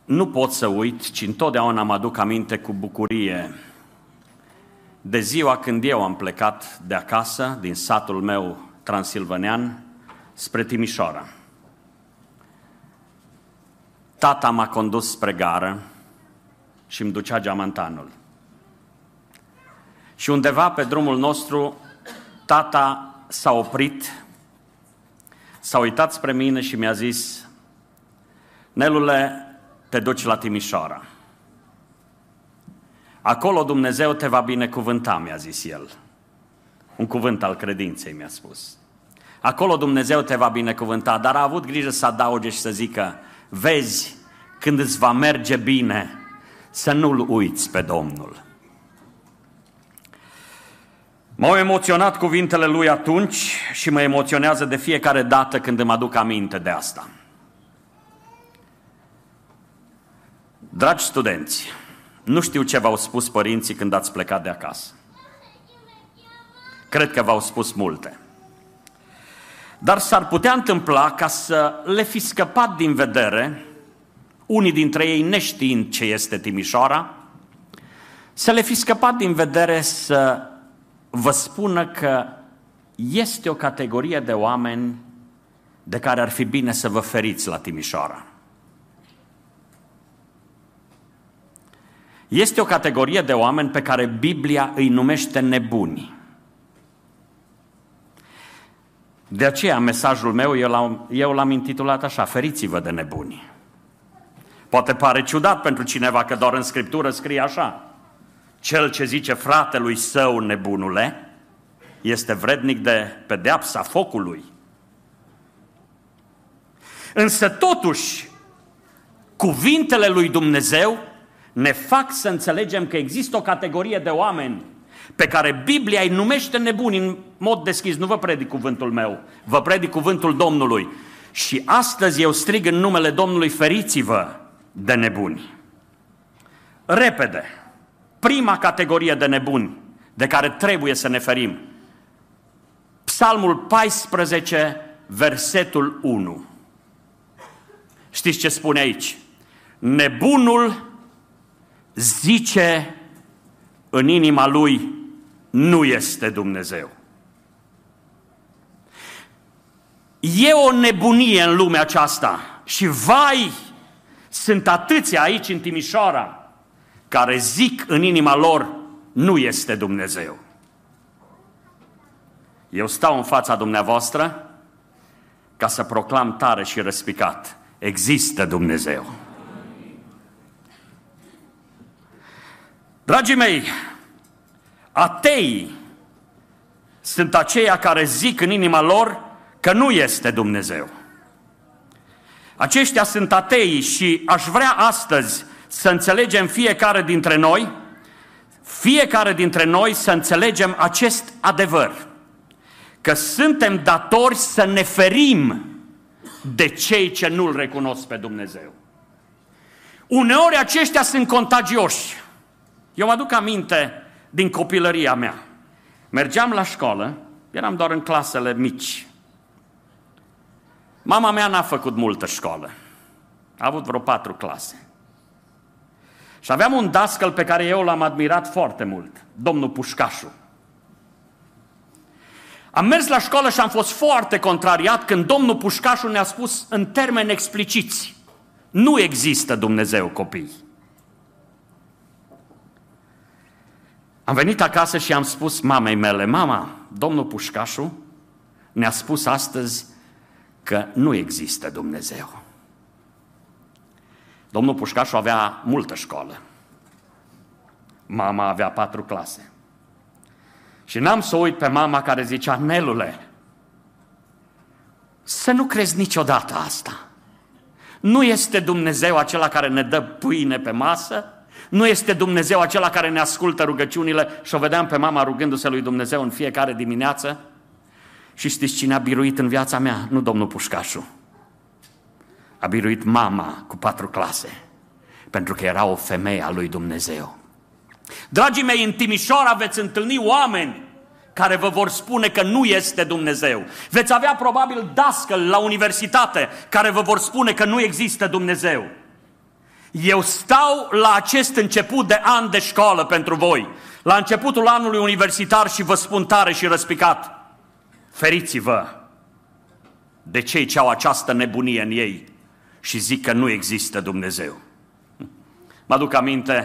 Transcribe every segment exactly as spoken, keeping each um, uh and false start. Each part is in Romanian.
Nu pot să uit, ci întotdeauna mă aduc aminte cu bucurie de ziua când eu am plecat de acasă, din satul meu transilvanean, spre Timișoara. Tata m-a condus spre gară și îmi ducea geamantanul. Și undeva pe drumul nostru, tata s-a oprit, s-a uitat spre mine și mi-a zis: Nelule, te duci la Timișoara. Acolo Dumnezeu te va binecuvânta, mi-a zis el. Un cuvânt al credinței mi-a spus. Acolo Dumnezeu te va binecuvânta, dar a avut grijă să adauge și să zică: vezi, când îți va merge bine, să nu-L uiți pe Domnul. M-au emoționat cuvintele lui atunci și mă emoționează de fiecare dată când îmi aduc aminte de asta. Dragi studenți, nu știu ce v-au spus părinții când ați plecat de acasă. Cred că v-au spus multe. Dar s-ar putea întâmpla ca să le fi scăpat din vedere, unii dintre ei neștiind ce este Timișoara, să le fi scăpat din vedere să vă spună că este o categorie de oameni de care ar fi bine să vă feriți la Timișoara. Este o categorie de oameni pe care Biblia îi numește nebuni. De aceea mesajul meu eu l-am, eu l-am intitulat așa: feriți-vă de nebuni. Poate pare ciudat pentru cineva că doar în Scriptură scrie așa: cel ce zice fratelui său nebunule este vrednic de pedeapsa focului. Însă totuși cuvintele lui Dumnezeu ne fac să înțelegem că există o categorie de oameni pe care Biblia îi numește nebuni în mod deschis. Nu vă predic cuvântul meu, vă predic cuvântul Domnului. Și astăzi eu strig în numele Domnului: feriți-vă de nebuni. Repede, prima categorie de nebuni de care trebuie să ne ferim. Psalmul paisprezece, versetul unu. Știți ce spune aici? Nebunul zice în inima lui: nu este Dumnezeu. E o nebunie în lumea aceasta și vai, sunt atâția aici în Timișoara care zic în inima lor: nu este Dumnezeu. Eu stau în fața dumneavoastră ca să proclam tare și răspicat: există Dumnezeu. Dragii mei, ateii sunt aceia care zic în inima lor că nu este Dumnezeu. Aceștia sunt ateii și aș vrea astăzi să înțelegem fiecare dintre noi, fiecare dintre noi să înțelegem acest adevăr, că suntem datori să ne ferim de cei ce nu-L recunosc pe Dumnezeu. Uneori aceștia sunt contagioși. Eu mă aduc aminte din copilăria mea. Mergeam la școală, eram doar în clasele mici. Mama mea n-a făcut multă școală. A avut vreo patru clase. Și aveam un dascăl pe care eu l-am admirat foarte mult, domnul Pușcașu. Am mers la școală și am fost foarte contrariat când domnul Pușcașu ne-a spus în termeni expliciți: nu există Dumnezeu, copii. Am venit acasă și am spus mamei mele: mama, domnul Pușcașu ne-a spus astăzi că nu există Dumnezeu. Domnul Pușcașu avea multă școală. Mama avea patru clase. Și n-am să uit pe mama care zicea: Nelule, să nu crezi niciodată asta. Nu este Dumnezeu acela care ne dă pâine pe masă, nu este Dumnezeu acela care ne ascultă rugăciunile. Și o vedeam pe mama rugându-se lui Dumnezeu în fiecare dimineață. Și știți cine a biruit în viața mea? Nu domnul Pușcașu. A biruit mama cu patru clase, pentru că era o femeie a lui Dumnezeu. Dragii mei, în Timișoara veți întâlni oameni care vă vor spune că nu este Dumnezeu. Veți avea probabil dascăli la universitate care vă vor spune că nu există Dumnezeu. Eu stau la acest început de an de școală pentru voi, la începutul anului universitar și vă spun tare și răspicat, feriți-vă de cei ce au această nebunie în ei și zic că nu există Dumnezeu. Mă aduc aminte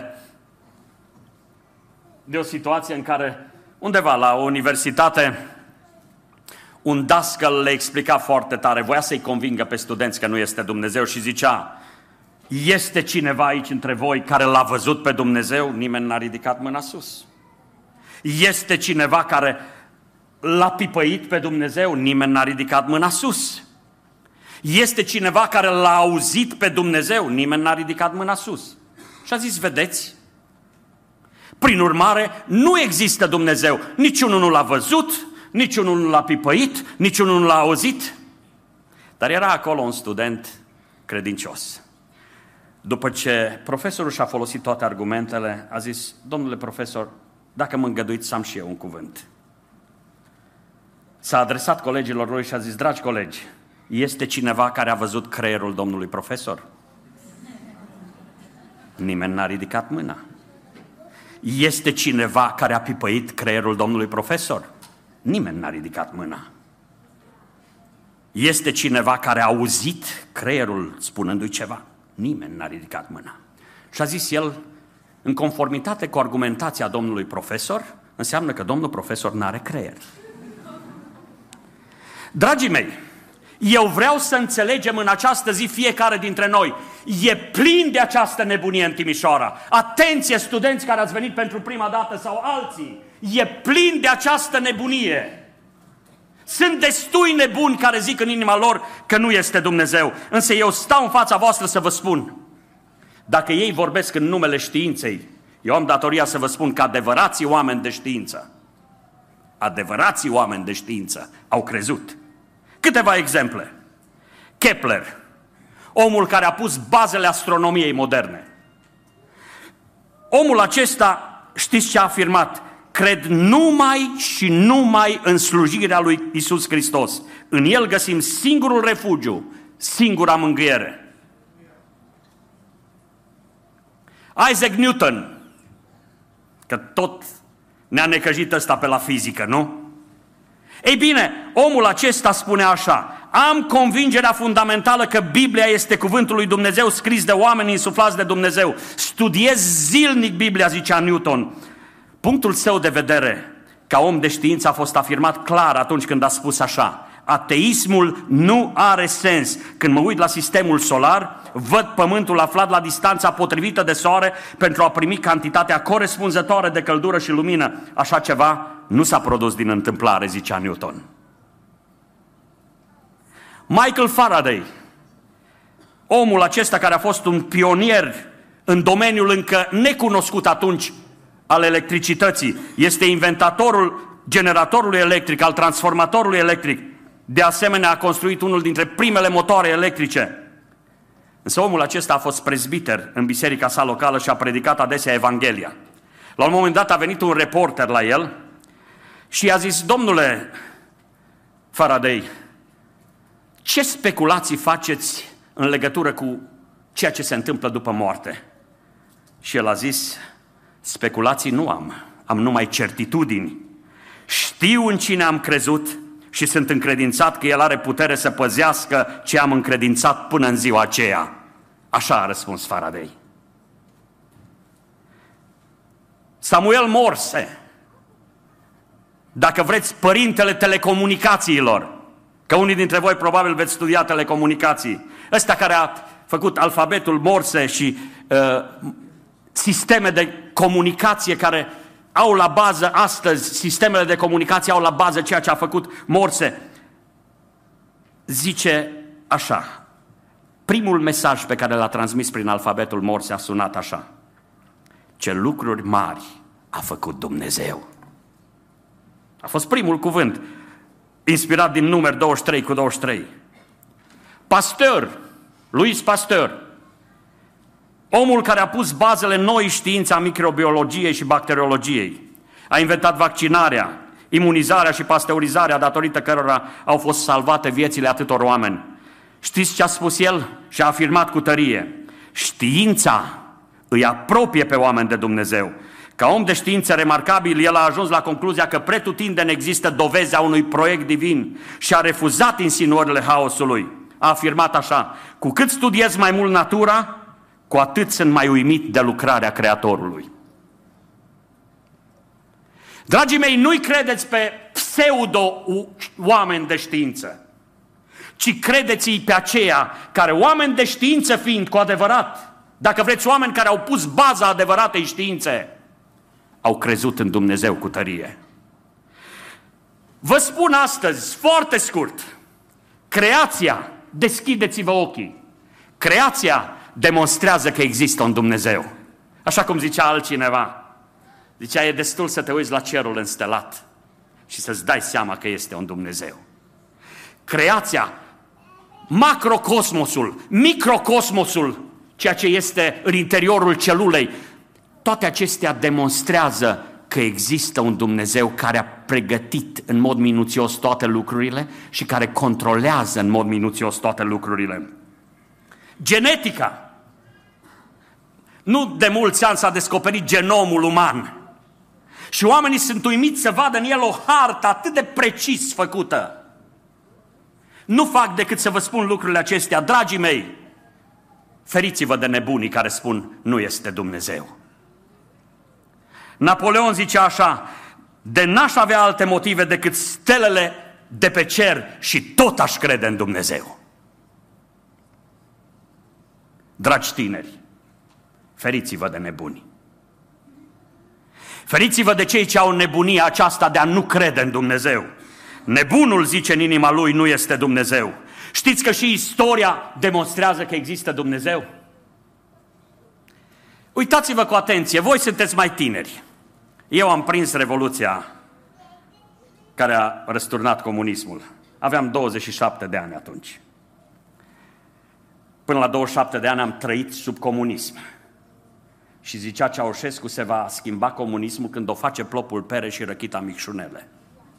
de o situație în care undeva la o universitate un dascăl le explica foarte tare, voia să-i convingă pe studenți că nu este Dumnezeu și zicea, este cineva aici între voi care l-a văzut pe Dumnezeu? Nimeni n-a ridicat mâna sus. Este cineva care l-a pipăit pe Dumnezeu? Nimeni n-a ridicat mâna sus. Este cineva care l-a auzit pe Dumnezeu? Nimeni n-a ridicat mâna sus. Și a zis, vedeți? Prin urmare, nu există Dumnezeu. Niciunul nu l-a văzut, niciunul nu l-a pipăit, niciunul nu l-a auzit. Dar era acolo un student credincios. După ce profesorul și-a folosit toate argumentele, a zis, domnule profesor, dacă mă îngăduiți să am și eu un cuvânt. S-a adresat colegilor lui și a zis, dragi colegi, este cineva care a văzut creierul domnului profesor? Nimeni n-a ridicat mâna. Este cineva care a pipăit creierul domnului profesor? Nimeni n-a ridicat mâna. Este cineva care a auzit creierul spunându-i ceva? Nimeni n-a ridicat mâna. Și a zis el, în conformitate cu argumentația domnului profesor, înseamnă că domnul profesor n-are creier. Dragii mei, eu vreau să înțelegem în această zi fiecare dintre noi. E plin de această nebunie în Timișoara. Atenție, studenți care ați venit pentru prima dată sau alții. E plin de această nebunie. Sunt destui nebuni care zic în inima lor că nu este Dumnezeu. Însă eu stau în fața voastră să vă spun. Dacă ei vorbesc în numele științei, eu am datoria să vă spun că adevărații oameni de știință, adevărații oameni de știință au crezut. Câteva exemple. Kepler, omul care a pus bazele astronomiei moderne. Omul acesta, știți ce a afirmat? Cred numai și numai în slujirea lui Iisus Hristos. În El găsim singurul refugiu, singura mângâiere. Isaac Newton, că tot ne-a necăjit ăsta pe la fizică, nu? Ei bine, omul acesta spune așa, am convingerea fundamentală că Biblia este cuvântul lui Dumnezeu scris de oameni insuflați de Dumnezeu. Studiez zilnic Biblia, zicea Newton. Punctul său de vedere, ca om de știință, a fost afirmat clar atunci când a spus așa, ateismul nu are sens. Când mă uit la sistemul solar, văd pământul aflat la distanța potrivită de soare pentru a primi cantitatea corespunzătoare de căldură și lumină. Așa ceva nu s-a produs din întâmplare, zicea Newton. Michael Faraday, omul acesta care a fost un pionier în domeniul încă necunoscut atunci al electricității, este inventatorul generatorului electric, al transformatorului electric. De asemenea, a construit unul dintre primele motoare electrice. Însă omul acesta a fost prezbiter în biserica sa locală și a predicat adesea Evanghelia. La un moment dat a venit un reporter la el și i-a zis, domnule Faraday, ce speculații faceți în legătură cu ceea ce se întâmplă după moarte? Și el a zis, speculații nu am, am numai certitudini. Știu în cine am crezut și sunt încredințat că El are putere să păzească ce am încredințat până în ziua aceea. Așa a răspuns Faraday. Samuel Morse, dacă vreți, părintele telecomunicațiilor, că unii dintre voi probabil veți studia telecomunicații, ăsta care a făcut alfabetul Morse și uh, sisteme de comunicație care au la bază astăzi, sistemele de comunicație au la bază ceea ce a făcut Morse, zice așa, primul mesaj pe care l-a transmis prin alfabetul Morse a sunat așa, ce lucruri mari a făcut Dumnezeu. A fost primul cuvânt, inspirat din Numeri douăzeci și trei cu douăzeci și trei. Pasteur, Louis Pasteur, omul care a pus bazele noi științe a microbiologiei și bacteriologiei, a inventat vaccinarea, imunizarea și pasteurizarea, datorită cărora au fost salvate viețile atâtor oameni. Știți ce a spus el? Și a afirmat cu tărie, Știința îi apropie pe oameni de Dumnezeu. Ca om de știință remarcabil, el a ajuns la concluzia că pretutindeni există dovezi a unui proiect divin și a refuzat insinuările haosului. A afirmat așa: cu cât studiez mai mult natura, cu atât sunt mai uimit de lucrarea Creatorului. Dragii mei, nu-i credeți pe pseudo-oameni de știință, ci credeți-i pe aceia care, oameni de știință fiind cu adevărat, dacă vreți, oameni care au pus baza adevăratei științe, au crezut în Dumnezeu cu tărie. Vă spun astăzi, foarte scurt, creația, deschideți-vă ochii, creația demonstrează că există un Dumnezeu. Așa cum zicea altcineva, zicea, e destul să te uiți la cerul înstelat și să-ți dai seama că este un Dumnezeu. Creația, macrocosmosul, microcosmosul, ceea ce este în interiorul celulei, toate acestea demonstrează că există un Dumnezeu care a pregătit în mod minuțios toate lucrurile și care controlează în mod minuțios toate lucrurile. Genetica. Nu de mulți ani s-a descoperit genomul uman. Și oamenii sunt uimiți să vadă în el o hartă atât de precis făcută. Nu fac decât să vă spun lucrurile acestea, dragii mei. Feriți-vă de nebunii care spun nu este Dumnezeu. Napoleon zicea așa: de n-aș avea alte motive decât stelele de pe cer și tot aș crede în Dumnezeu. Dragi tineri, feriți-vă de nebuni. Feriți-vă de cei ce au nebunia aceasta de a nu crede în Dumnezeu. Nebunul, zice în inima lui, nu este Dumnezeu. Știți că și istoria demonstrează că există Dumnezeu? Uitați-vă cu atenție, voi sunteți mai tineri. Eu am prins Revoluția care a răsturnat comunismul. Aveam douăzeci și șapte de ani atunci. Până la douăzeci și șapte de ani am trăit sub comunism. Și zicea Ceaușescu, se va schimba comunismul când o face Plopul Pere și Răchita Micșunele.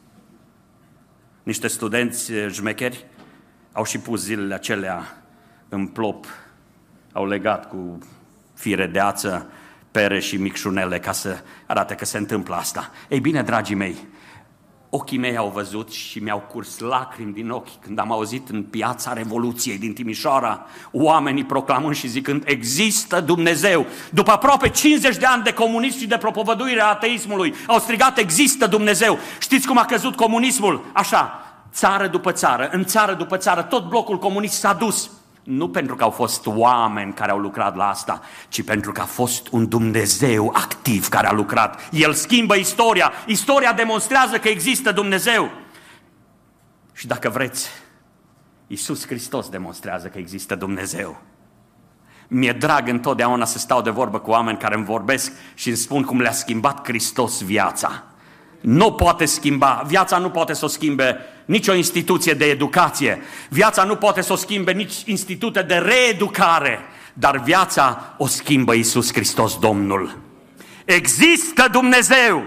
Niște studenți jmecheri au și pus zilele acelea în plop, au legat cu fire de ață Pere și Micșunele ca să arate că se întâmplă asta. Ei bine, dragii mei, ochii mei au văzut și mi-au curs lacrimi din ochi când am auzit în Piața Revoluției din Timișoara oamenii proclamând și zicând există Dumnezeu. După aproape cincizeci de ani de comunism și de propovăduire a ateismului, au strigat există Dumnezeu. Știți cum a căzut comunismul? Așa, țară după țară, în țară după țară, tot blocul comunist s-a dus. Nu pentru că au fost oameni care au lucrat la asta, ci pentru că a fost un Dumnezeu activ care a lucrat. El schimbă istoria. Istoria demonstrează că există Dumnezeu. Și dacă vreți, Iisus Hristos demonstrează că există Dumnezeu. Mi-e drag întotdeauna să stau de vorbă cu oameni care îmi vorbesc și îmi spun cum le-a schimbat Hristos viața. Nu poate schimba, viața nu poate să o schimbe nicio instituție de educație, viața nu poate să o schimbe nici institute de reeducare, dar viața o schimbă Iisus Hristos Domnul. Există Dumnezeu!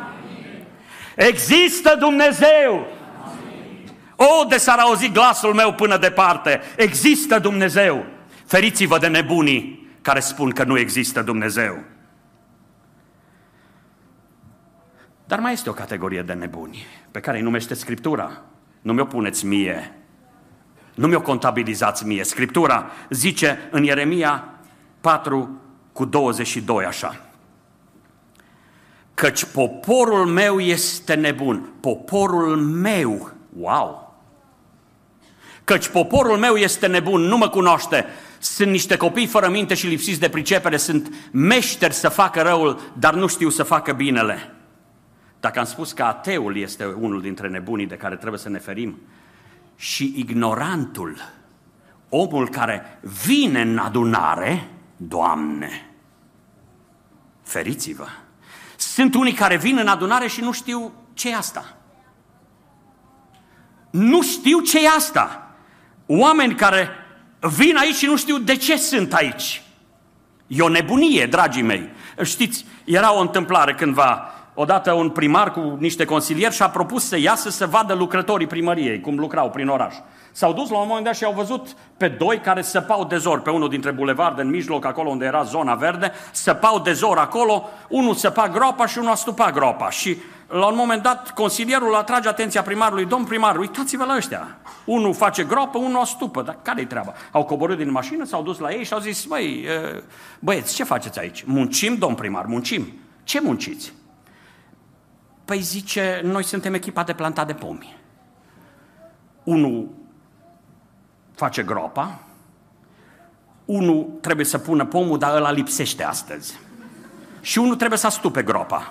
Există Dumnezeu! O, de s-ar auzi glasul meu până departe, există Dumnezeu! Feriți-vă de nebunii care spun că nu există Dumnezeu. Dar mai este o categorie de nebuni pe care îi numește Scriptura. Nu mi-o puneți mie, nu mi-o contabilizați mie. Scriptura zice în Ieremia patru cu douăzeci și doi așa: căci poporul meu este nebun. Poporul meu, wow! Căci poporul meu este nebun, nu mă cunoaște. Sunt niște copii fără minte și lipsiți de pricepere, sunt meșteri să facă răul, dar nu știu să facă binele. Dacă am spus că ateul este unul dintre nebunii de care trebuie să ne ferim, și ignorantul, omul care vine în adunare, Doamne, feriți-vă! Sunt unii care vin în adunare și nu știu ce e asta. Nu știu ce e asta. Oameni care vin aici și nu știu de ce sunt aici. E o nebunie, dragii mei. Știți, era o întâmplare cândva. Odată un primar cu niște consilieri și-a propus să iasă să vadă lucrătorii primăriei, cum lucrau prin oraș. S-au dus la un moment dat și au văzut pe doi care săpau de zor, pe unul dintre bulevarde, în mijloc, acolo unde era zona verde, săpau de zor acolo, unul săpa groapa și unul astupa groapa. Și la un moment dat, consilierul atrage atenția primarului: domn primar, uitați-vă la ăștia. Unul face groapă, unul astupă, dar care-i treaba? Au coborât din mașină, s-au dus la ei și au zis: băi, băieți, ce faceți aici? Muncim, domn primar, muncim. Ce munciți? Păi zice, noi suntem echipa de plantat de pomi. Unul face groapa, unul trebuie să pună pomul, dar ăla lipsește astăzi. Și unul trebuie să astupe groapa.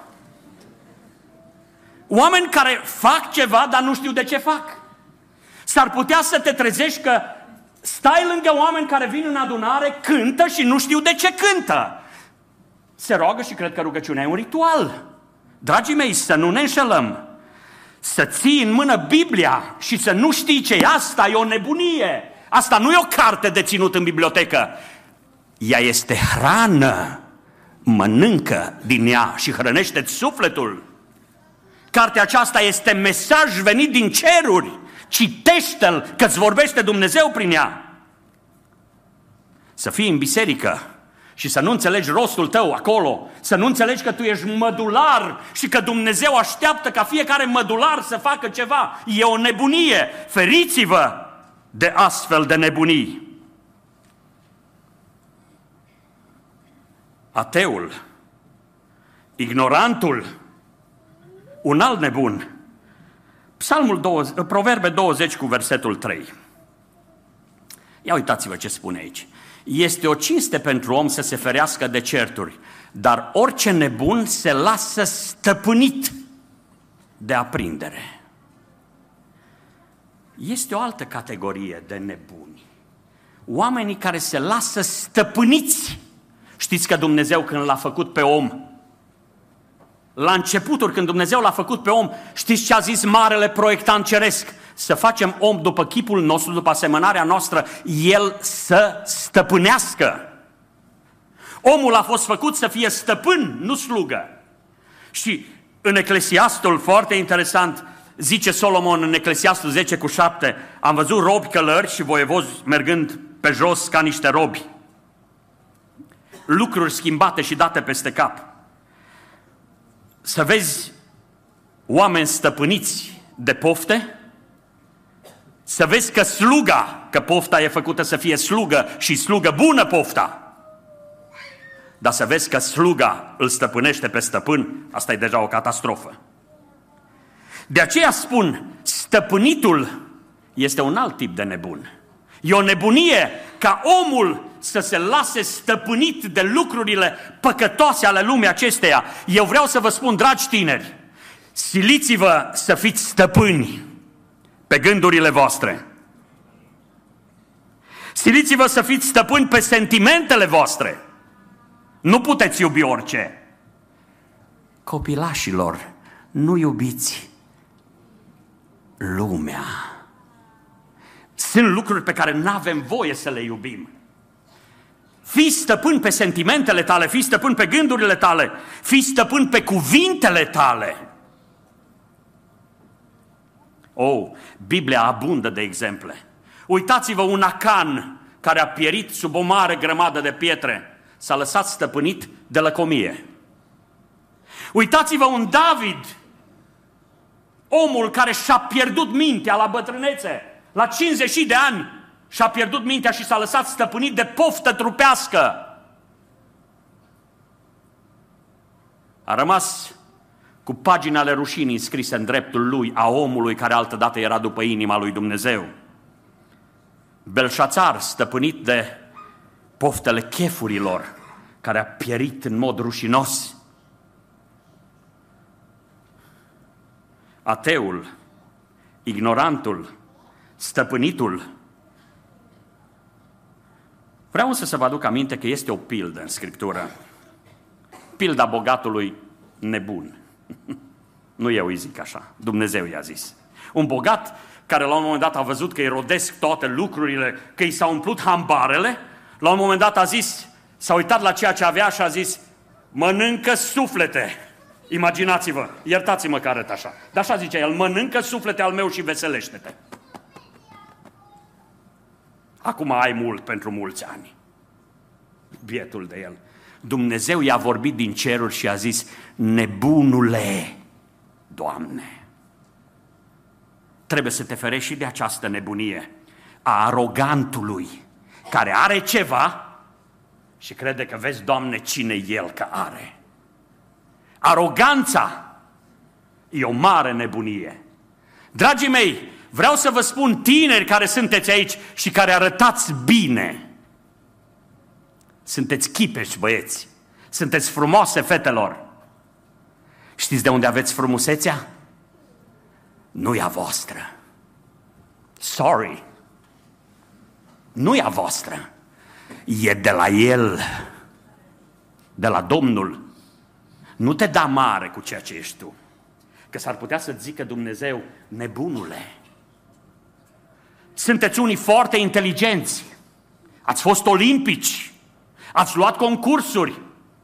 Oameni care fac ceva, dar nu știu de ce fac. S-ar putea să te trezești că stai lângă oameni care vin în adunare, cântă și nu știu de ce cântă. Se roagă și cred că rugăciunea e un ritual. Dragii mei, să nu ne înșelăm. Să ții în mână Biblia și să nu știi ce e asta, e o nebunie. Asta nu e o carte de ținut în bibliotecă. Ea este hrană. Mănâncă din ea și hrănește-ți sufletul. Cartea aceasta este mesaj venit din ceruri. Citește-l, că-ți vorbește Dumnezeu prin ea. Să fii în biserică și să nu înțelegi rostul tău acolo, să nu înțelegi că tu ești mădular și că Dumnezeu așteaptă ca fiecare mădular să facă ceva. E o nebunie. Feriți-vă de astfel de nebunii. Ateul, ignorantul, un alt nebun. Psalmul douăzeci, Proverbe douăzeci cu versetul trei. Ia uitați-vă ce spune aici. Este o cinste pentru om să se ferească de certuri, dar orice nebun se lasă stăpânit de aprindere. Este o altă categorie de nebuni. Oamenii care se lasă stăpâniți. Știți că Dumnezeu, când l-a făcut pe om, la începuturi, când Dumnezeu l-a făcut pe om, știți ce a zis marele proiectant ceresc? Să facem om după chipul nostru, după asemănarea noastră, el să stăpânească. Omul a fost făcut să fie stăpân, nu slugă. Și în Eclesiastul, foarte interesant, zice Solomon în Eclesiastul zece cu șapte, am văzut robi călări și voievozi mergând pe jos ca niște robi. Lucruri schimbate și date peste cap. Să vezi oameni stăpâniți de pofte, să vezi că sluga, că pofta e făcută să fie slugă și slugă bună pofta, dar să vezi că sluga îl stăpânește pe stăpân, asta e deja o catastrofă. De aceea spun, stăpânitul este un alt tip de nebun. E o nebunie ca omul să se lase stăpânit de lucrurile păcătoase ale lumii acesteia. Eu vreau să vă spun, dragi tineri, siliți-vă să fiți stăpâni pe gândurile voastre. Siliți-vă să fiți stăpâni pe sentimentele voastre. Nu puteți iubi orice. Copilașilor, nu iubiți lumea. Sunt lucruri pe care nu avem voie să le iubim. Fii stăpân pe sentimentele tale, fii stăpân pe gândurile tale, fii stăpân pe cuvintele tale. Oh, Biblia abundă de exemple. Uitați-vă un Acan care a pierit sub o mare grămadă de pietre, s-a lăsat stăpânit de lăcomie. Uitați-vă un David, omul care și-a pierdut mintea la bătrânețe, la cincizeci de ani, și-a pierdut mintea și s-a lăsat stăpânit de poftă trupească. A rămas cu paginile rușinii scrise în dreptul lui, a omului care altădată era după inima lui Dumnezeu. Belșațar, stăpânit de poftele chefurilor, care a pierit în mod rușinos. Ateul, ignorantul, stăpânitul. Vreau însă să vă aduc aminte că este o pildă în Scriptură. Pilda bogatului nebun. Nu eu îi zic așa, Dumnezeu i-a zis. Un bogat care la un moment dat a văzut că îi rodesc toate lucrurile, că i s-au umplut hambarele, la un moment dat a zis, s-a uitat la ceea ce avea și a zis, mănâncă suflete. Imaginați-vă, iertați-mă că arăt așa, dar așa zicea el, mănâncă suflete al meu și veselește-te. acum ai mult pentru mulți ani. Bietul de el. Dumnezeu i-a vorbit din ceruri și a zis, nebunule, Doamne, trebuie să te ferești și de această nebunie a arogantului care are ceva și crede că vezi, Doamne, cine el că are. Aroganța e o mare nebunie. Dragii mei, vreau să vă spun, tineri care sunteți aici și care arătați bine, sunteți chipeși, băieți, sunteți frumoase, fetelor. Știți de unde aveți frumusețea? Nu e a voastră. Sorry. Nu e a voastră. E de la El, de la Domnul. Nu te da mare cu ceea ce ești tu. Că s-ar putea să zică Dumnezeu, nebunule. Sunteți unii foarte inteligenți. Ați fost olimpici. Ați luat concursuri.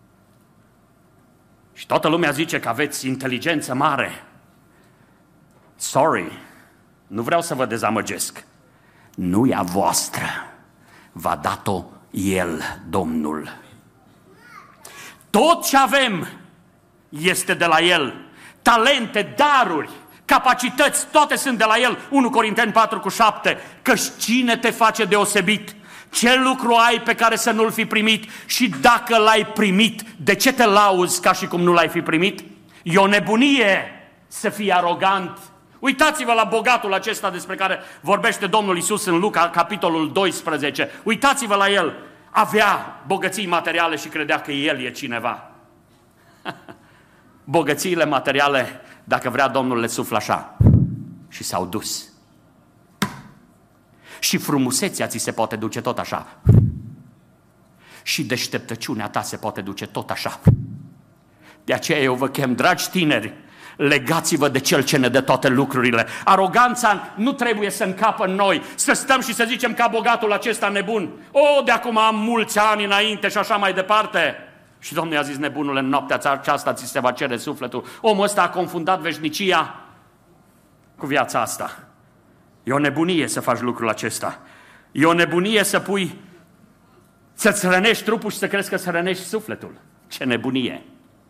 Și toată lumea zice că aveți inteligență mare. Sorry, nu vreau să vă dezamăgesc. Nu e a voastră. V-a dat-o El, Domnul. Tot ce avem este de la El. Talente, daruri, capacități, toate sunt de la El. unu Corinteni patru cu șapte. Căci cine te face deosebit? Ce lucru ai pe care să nu-l fi primit? Și dacă l-ai primit, de ce te lauzi ca și cum nu l-ai fi primit? E o nebunie să fii arogant. Uitați-vă la bogatul acesta despre care vorbește Domnul Iisus în Luca, capitolul doisprezece. Uitați-vă la el. Avea bogății materiale și credea că el e cineva. Bogățiile materiale, dacă vrea Domnul, le suflă așa. Și s-au dus. Și frumusețea ți se poate duce tot așa. Și deșteptăciunea ta se poate duce tot așa. De aceea eu vă chem, dragi tineri, legați-vă de Cel ce ne dă toate lucrurile. Aroganța nu trebuie să încapă în noi, să stăm și să zicem ca bogatul acesta nebun. O, de acum am mulți ani înainte și așa mai departe. Și Domnul i-a zis, nebunule, în noaptea aceasta ți se va cere sufletul. Omul ăsta a confundat veșnicia cu viața asta. E o nebunie să faci lucrul acesta. E o nebunie să pui, să-ți rănești trupul și să crezi că să rănești sufletul. Ce nebunie!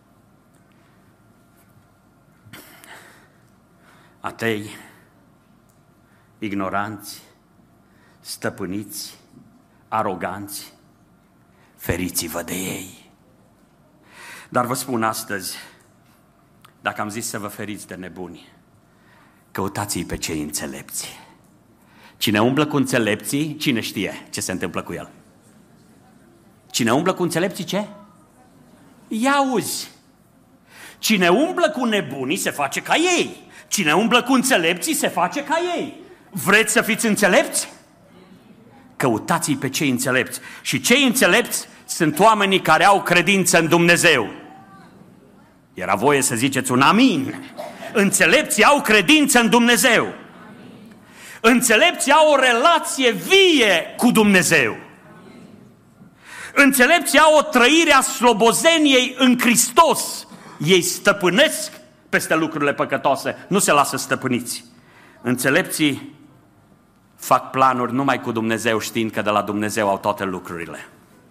Atei, ignoranți, stăpâniți, aroganți, feriți-vă de ei. Dar vă spun astăzi, dacă am zis să vă feriți de nebuni, căutați-i pe cei înțelepți. Cine umblă cu înțelepții, cine știe ce se întâmplă cu el? Cine umblă cu înțelepții, ce? Ia auzi! Cine umblă cu nebunii se face ca ei. Cine umblă cu înțelepții se face ca ei. Vreți să fiți înțelepți? Căutați-i pe cei înțelepți. Și cei înțelepți sunt oamenii care au credință în Dumnezeu. Era voie să ziceți un amin. Înțelepții au credință în Dumnezeu. Înțelepții au o relație vie cu Dumnezeu. Înțelepții au o trăire a slobozeniei în Hristos. Ei stăpânesc peste lucrurile păcătoase, nu se lasă stăpâniți. Înțelepții fac planuri numai cu Dumnezeu, știind că de la Dumnezeu au toate lucrurile.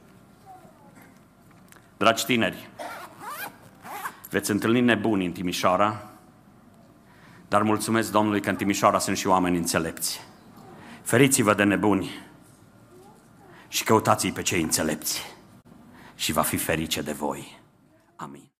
Dragi tineri, veți întâlni nebuni în Timișoara, dar mulțumesc Domnului că în Timișoara sunt și oameni înțelepți. Feriți-vă de nebuni și căutați-i pe cei înțelepți și va fi ferice de voi. Amin.